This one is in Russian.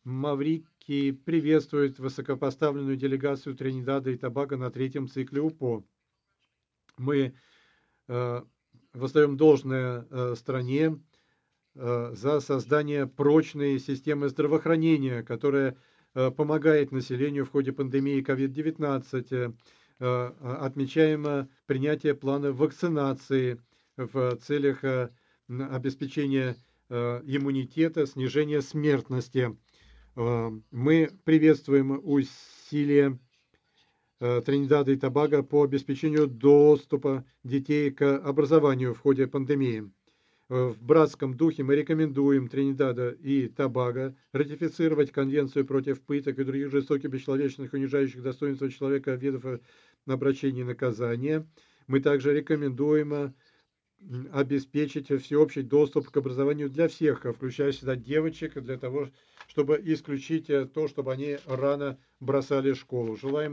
Маврикий приветствует высокопоставленную делегацию Тринидада и Тобаго на третьем цикле УПО. Мы воздаем должное стране за создание прочной системы здравоохранения, которая помогает населению в ходе пандемии COVID-19. Отмечаем принятие плана вакцинации в целях обеспечения иммунитета, снижения смертности. Мы приветствуем усилия Тринидада и Тобаго по обеспечению доступа детей к образованию в ходе пандемии. В братском духе мы рекомендуем Тринидаду и Тобаго ратифицировать Конвенцию против пыток и других жестоких, бесчеловечных, унижающих достоинство человека видов обращения и наказания. Мы также рекомендуем обеспечить всеобщий доступ к образованию для всех, включая сюда девочек, для того, чтобы исключить то, чтобы они рано бросали школу. Желаем